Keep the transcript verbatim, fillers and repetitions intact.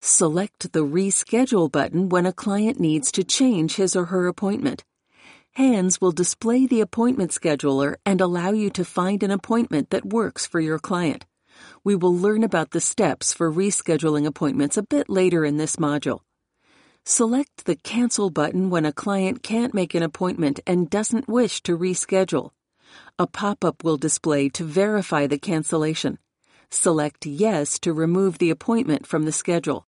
Select the Reschedule button when a client needs to change his or her appointment. Hands will display the appointment scheduler and allow you to find an appointment that works for your client. We will learn about the steps for rescheduling appointments a bit later in this module. Select the Cancel button when a client can't make an appointment and doesn't wish to reschedule. A pop-up will display to verify the cancellation. Select Yes to remove the appointment from the schedule.